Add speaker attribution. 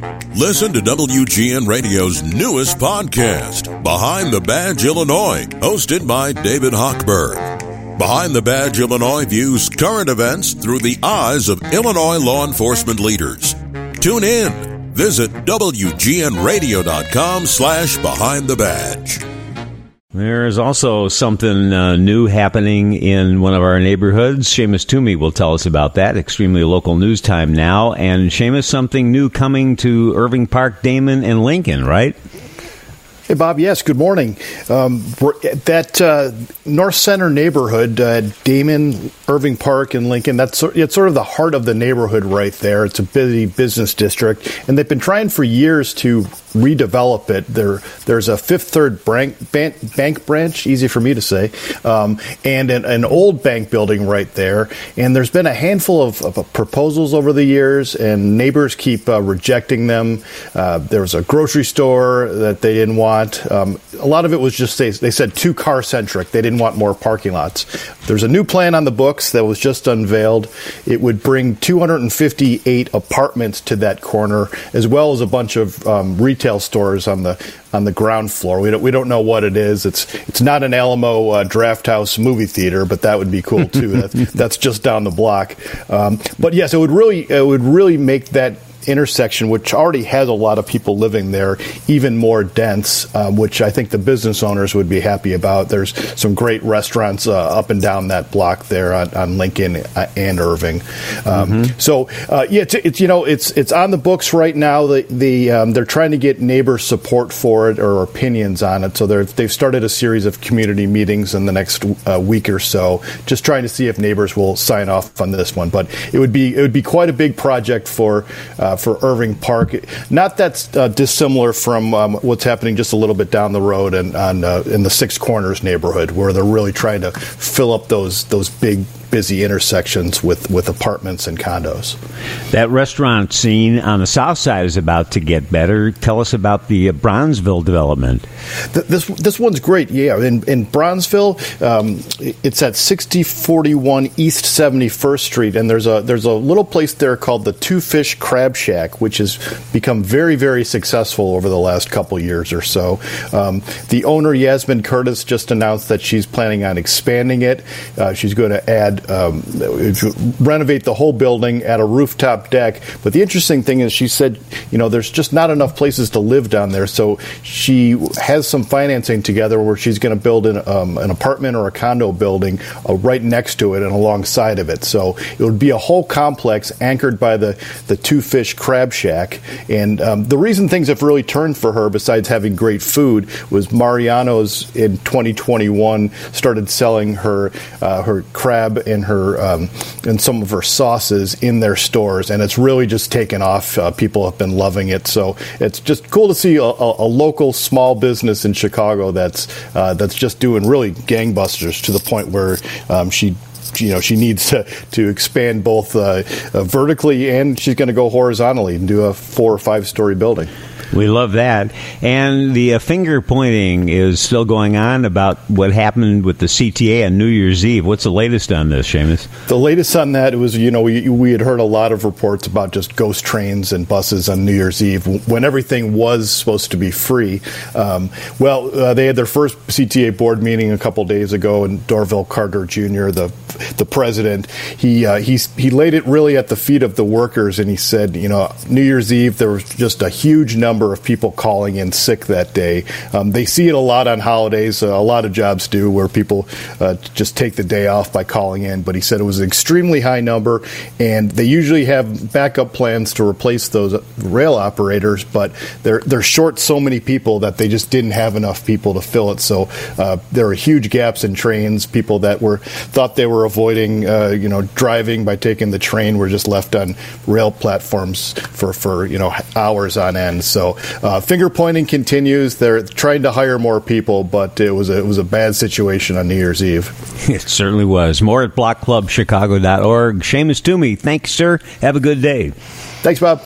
Speaker 1: Listen to WGN Radio's newest podcast, Behind the Badge Illinois, hosted by David Hochberg. Behind the Badge Illinois views current events through the eyes of Illinois law enforcement leaders. Tune in. Visit WGNRadio.com/Behind the Badge.
Speaker 2: There is also something new happening in one of our neighborhoods. Seamus Toomey will tell us about that. Extremely local news time now. And Seamus, something new coming to Irving Park, Damon, and Lincoln, right?
Speaker 3: Hey, Bob. Yes, good morning. That North Center neighborhood, Damon, Irving Park, and Lincoln, it's sort of the heart of the neighborhood right there. It's a busy business district, and they've been trying for years to redevelop it. There's a Fifth Third bank branch, easy for me to say, and an old bank building right there. And there's been a handful of proposals over the years, and neighbors keep rejecting them. There was a grocery store that they didn't want. A lot of it was just, they said, too car-centric. They didn't want more parking lots. There's a new plan on the books that was just unveiled. It would bring 258 apartments to that corner, as well as a bunch of retail stores on the ground floor. We don't know what it is. It's not an Alamo Draft House movie theater, but that would be cool too. That's just down the block. But yes, it would really make that intersection, which already has a lot of people living there, even more dense, which I think the business owners would be happy about. There's some great restaurants up and down that block there on Lincoln and Irving. So it's on the books right now. They're trying to get neighbor support for it or opinions on it. So they've started a series of community meetings in the next week or so, just trying to see if neighbors will sign off on this one. But it would be quite a big project for Irving Park. Not that's dissimilar from what's happening just a little bit down the road and in the Six Corners neighborhood, where they're really trying to fill up those big, busy intersections with apartments and condos.
Speaker 2: That restaurant scene on the south side is about to get better. Tell us about the Bronzeville development.
Speaker 3: This one's great. Yeah, in Bronzeville, it's at 6041 East 71st Street, and there's a little place there called the Two Fish Crab Shack, which has become very, very successful over the last couple years or so. The owner, Yasmin Curtis, just announced that she's planning on expanding it. She's going to renovate the whole building, add a rooftop deck. But the interesting thing is, she said, there's just not enough places to live down there. So she has some financing together where she's going to build an apartment or a condo building right next to it and alongside of it. So it would be a whole complex anchored by the Two Fish Crab Shack. And the reason things have really turned for her, besides having great food, was Mariano's in 2021 started selling her crab and and some of her sauces in their stores, and it's really just taken off. People have been loving it, so it's just cool to see a local small business in Chicago that's just doing really gangbusters, to the point where she needs to expand both vertically, and she's going to go horizontally and do a 4 or 5 story building.
Speaker 2: We love that. And the finger pointing is still going on about what happened with the CTA on New Year's Eve. What's the latest on this, Seamus?
Speaker 3: The latest on that was, we had heard a lot of reports about just ghost trains and buses on New Year's Eve when everything was supposed to be free. They had their first CTA board meeting a couple days ago, and Dorville Carter Jr., the president, he laid it really at the feet of the workers, and he said, New Year's Eve, there was just a huge number of people calling in sick that day. They see it a lot on holidays. A lot of jobs do, where people just take the day off by calling in. But he said it was an extremely high number, and they usually have backup plans to replace those rail operators, but they're short so many people that they just didn't have enough people to fill it. So there are huge gaps in trains. People that thought they were avoiding driving by taking the train were just left on rail platforms for hours on end. So finger pointing continues. They're trying to hire more people, but it was a bad situation on New Year's Eve.
Speaker 2: It certainly was. More at blockclubchicago.org. Seamus Toomey, thanks, sir. Have a good day.
Speaker 3: Thanks, Bob.